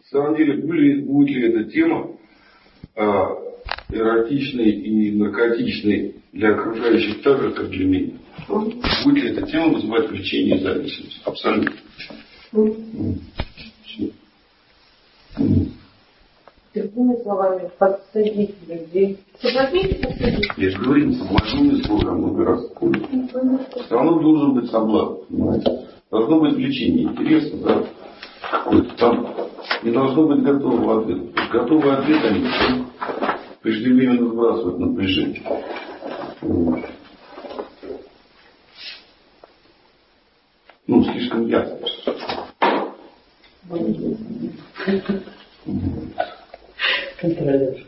самом деле, будет ли эта тема эротичной и наркотичной для окружающих так же, как для меня? Будет ли эта тема вызывать влечение и зависимость? Абсолютно. Другими словами, подсадить людей. Соблазнить, подсадить. Я же говорил, соблазнение слово много раз. Все равно должен быть соблазн, понимаете? Должно быть влечение, интересно, да? Вот, там не должно быть готового ответа. Готовый ответ они преждевременно сбрасывают напряжение. Вот. Ну, слишком ясно. Контролер.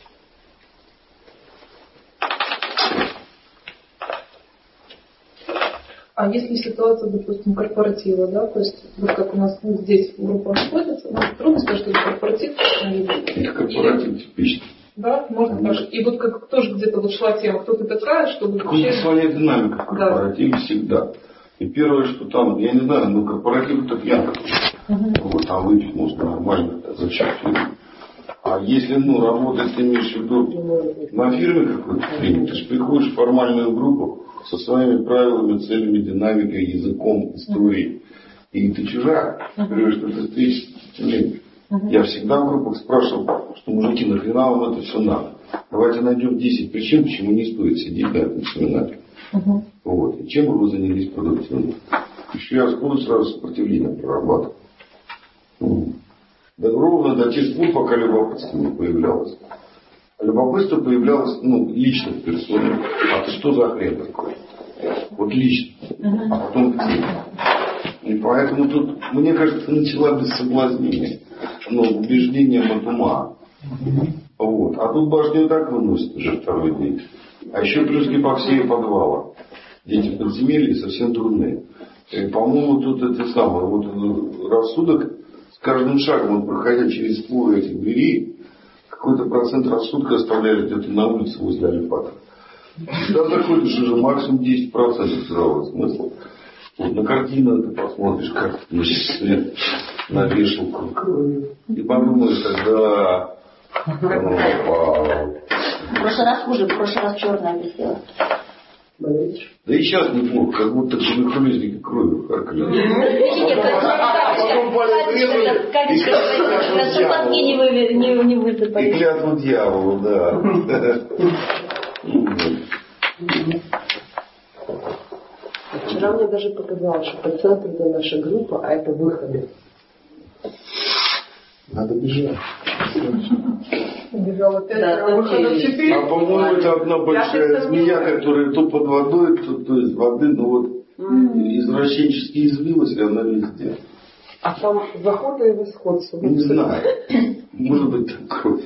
А если ситуация, допустим, корпоратива, да, то есть вот как у нас здесь группа находится, ну, трудно сказать, что это корпоратив. Это корпоратив типичный. Да, можно так. И вот как тоже где-то вот шла тема, кто-то такая, чтобы... Какая своя динамика в корпоративе всегда. И первое, что там, я не знаю, ну корпоратив это пьянка. Вот там выпить можно нормально, зачем? А если, работать, ты имеешь в виду на фирме какой-то принято, ты же приходишь в формальную группу со своими правилами, целями, динамикой, языком, историей. И ты чужак, первое, что ты встретишься с этим. Я всегда в группах спрашивал, что мужики, нахрена вам это все надо? Давайте найдем 10 причин, почему не стоит сидеть на этом семинаре. Вот. И чем бы вы занялись продуктивно? Еще я сходу сразу сопротивление прорабатывал. Да ровно до тех пор, пока любопытство не появлялось. Любопытство появлялось, лично в персоне. А ты что за хрен такой? Вот лично. А потом к тебе. И поэтому тут, мне кажется, начала без соблазнения. Убеждением от ума. Вот. А тут башню и так выносит уже второй день. А еще плюс гипоксия подвала. Дети подземелья совсем трудные. И, по-моему, тут это самое. Вот рассудок с каждым шагом, проходя через споры этих дверей, какой-то процент рассудка оставляли где-то на улице возле альфата. Когда заходишь уже максимум 10% здравого смысла. Вот на картину ты посмотришь, как свет на вешалку. И подумаешь тогда... В прошлый раз хуже, в прошлый раз черная висела. Да и сейчас неплохо, как будто туберкулезники кровью харкали. И клятву дьяволу, да. Вчера мне даже показалось, что по центру это наша группа, а это выходы. Надо бежать. Бежала 5, а выходов 4. А по-моему, это одна большая змея, которая то под водой, то из воды, извращенчески извилась, и она везде. А там заход и восход. Не знаю. Может быть, там кровь.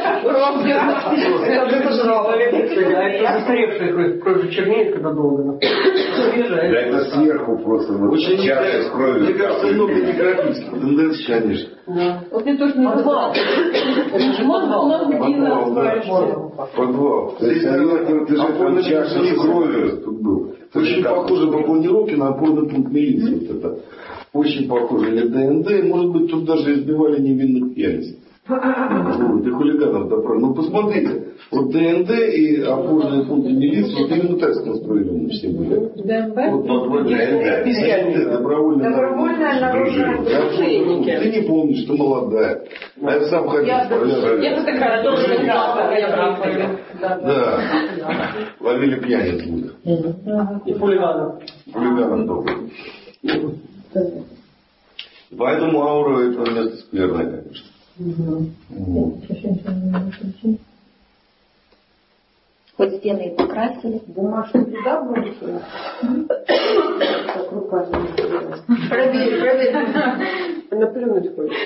Это застаревшая кровь чернеет, когда долго. Да это сверху просто. Очень чаша с кровью. Мне кажется, много некропийских тенденций, конечно. Вот мне тоже не подвал. Подвал. То есть она чаша с кровью тут был. Очень похоже по планировке на опорный пункт милиции. Вот это. Очень похоже на ДНД. Может быть, тут даже избивали невинных пьяниц. И хулиганов допрашивали. Посмотрите, вот ДНД и опорные пункты милиции, вот именно так сконструированы все были. ДНБ? Вот ДНД, добровольное нарушение. Ты не помнишь, что молодая. А я сам ходил. Я такая тоже не. Да. Ловили пьяниц будет. И хулиганов. Хулиганов добрых. Поэтому аура это место скверное, конечно. Хоть стены и покрасили. Бумажку туда бросили. Так руками. Проверь. Наплюнуть хочешь.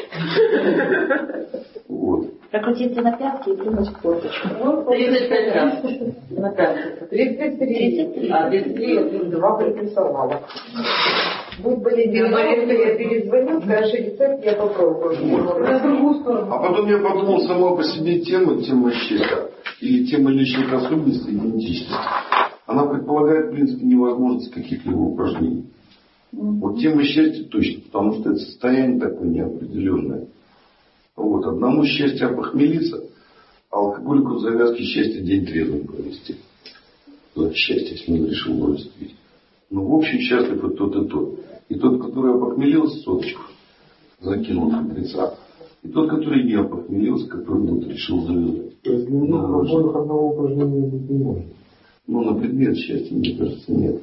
Вот. Прокрутиться на пятки и плюнуть в форточку. 35 раз. На пятки. 33. А 33 2 припрессовала. Будь болеть, я перезвоню, скажи рецепт, я попробую. А потом я подумал, сама по себе тема счастья или тема личных особенностей идентичности, она предполагает, в принципе, невозможность каких-либо упражнений. Вот тема счастья точно, потому что это состояние такое неопределенное. Вот. Одному счастье опохмелиться, а алкоголику в завязке счастье день трезвым провести. За счастье, если он решил бросить пить. Но в общем счастлив и тот, и тот. И тот, который опохмелился, соточку закинул храбреца. И тот, который не опохмелился, который вот решил завязать. То есть для них обоих одного упражнения быть не может. Ну, на предмет счастья, мне кажется, нет.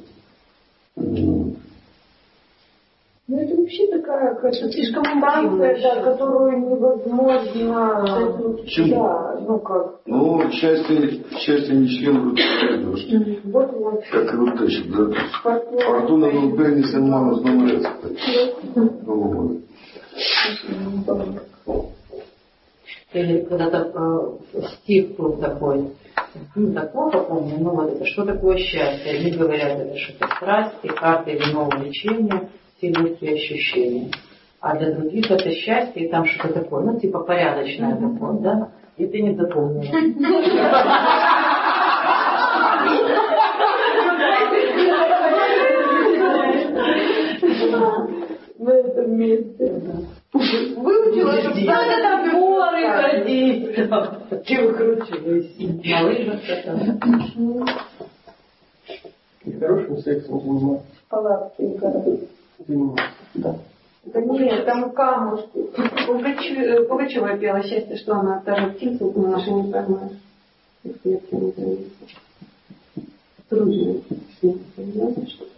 Ну, это вообще такая какая-то слишком станция, да, которую невозможно... Почему? Да, ну как. Ну, счастье не член группы. Вот. Как и рутащит, да? Фортуна был Беннис и Манус Номерец. Или когда-то стих был такой, не так плохо помню, но вот это что такое счастье? Они говорят, это что-то страсти, карта иного лечения, сильности ощущения. А для других это счастье, и там что-то такое, ну типа порядочное такое, да? И ты не запомнила. На этом месте. Выучила, что надо там горы ходить. Чего кручиваюсь? На лыжах это. И хорошим сексом заниматься. Палатки в городу. Да. Да нет, там камушки. Пугачева пела счастье, что она даже птицу на нашу не поймает. Если я прям не трудно с ним связаться, что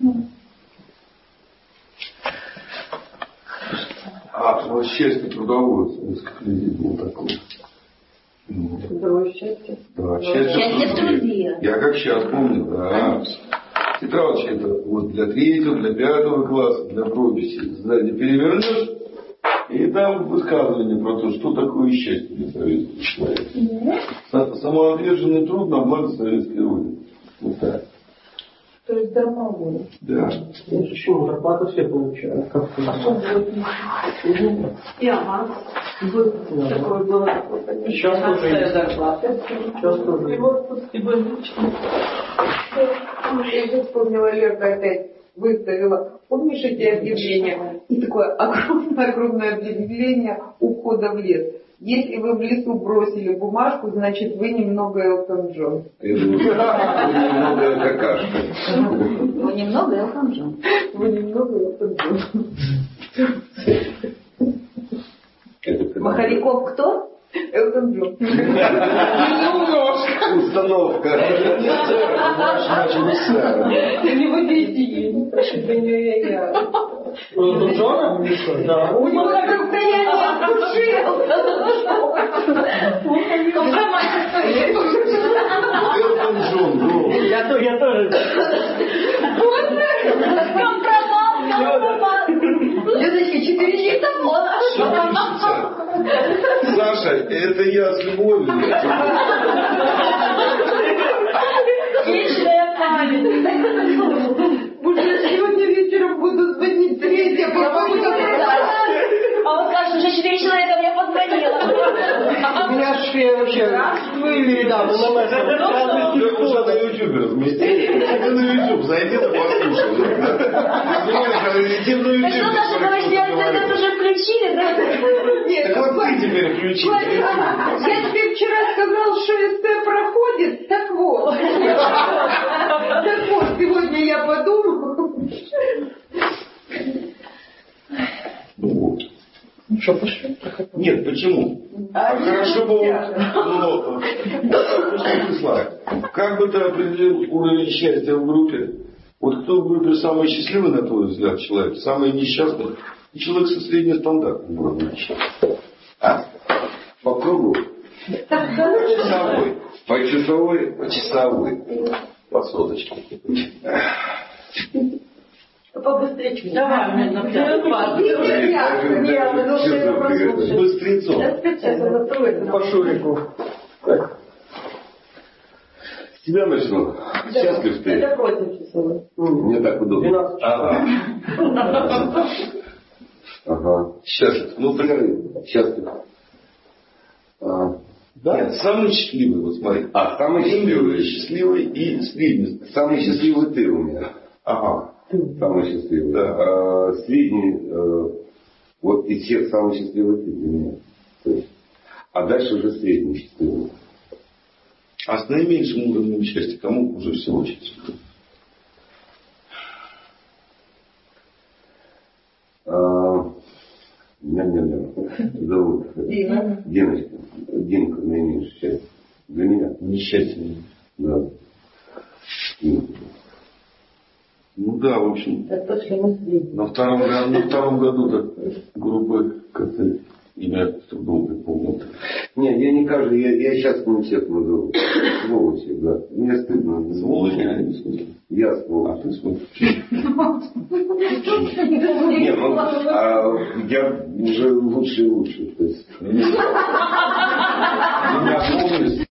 Вот счастье трудовое, несколько людей было такое. Трудовое счастье. Да, Счастье в труде. Я как сейчас помню, да. Тетрадочка это вот для 3-го, для 5-го класса, для прописи. Сзади перевернешь, и там высказывание про то, что такое счастье для советского человека. Самоотверженный труд на благо советской родины. Вот так. То есть дармовое. Да. Почему? Зарплату все получают. Как и аванс. Такое было. Сейчас тоже есть. Зарплата. Сейчас тоже есть. Я сейчас вспомнила, Лерка опять выставила. Помнишь эти объявления? И такое огромное объявление ухода в лес. Если вы в лесу бросили бумажку, значит вы немного Элтон Джон. Я думаю, немного какашка. Ну, немного Элтон Джон. Вы немного Элтон Джон. Маховиков кто? Элтон Джон. Установка. Не выглядите. Это не я. Джона? Да. У него такое состояние Элтон Джон. Я тоже. Людочка, 4 часа Саша, это я с любовью. Вечная память. Уже сегодня вечером буду звонить третья, А вот скажешь, уже 4 человека мне позвонило. У меня шея вообще вывели, да, Уже на YouTube разместили. Ты на YouTube зайди, да послушай. Иди на YouTube. Что, наши новости интернет уже включили, да? Нет, Так вот ты теперь включи. я тебе вчера сказал, что СТ проходит, так вот. Так вот, сегодня я подумал. Что, пошли? Нет, почему? Хорошо было, но как бы ты определил уровень счастья в группе? Вот кто в группе самый счастливый, на твой взгляд, человек, самый несчастный? Человек со среднестандартным уровнем счастья. А? По кругу? По часовой, по соточке. Побыстрее. Давай, мне на Быстрецом. По Шурику. Так. С тебя начну. Счастлив ты. Это против часовой. Мне так удобно. 12 часов. Ага. Счастлив. Ну, покажи. Счастлив. Да? Нет, самый счастливый, вот смотри. Самый счастливый. Счастливый и средний. Самый счастливый ты у меня. Ага. Самый счастливый. Да. Средний, вот из всех самый счастливый ты для меня. А дальше уже средний счастливый. А с наименьшим уровнем счастья кому хуже всего учиться? Зовут Диночка. Динка наименьшее счастье. Для меня. Несчастье. Да. Ну да, в общем. Это то, что мы средние. На втором году так группы, как-то имя с трудом припомнил. Нет, я не кажу, я сейчас не всех назову. Сволочи, да. Мне стыдно. Сволочи, а не в смысле. Я сволочь. А ты сволочь. Нет, ну, я уже лучше и лучше. То есть... Меня помнишь,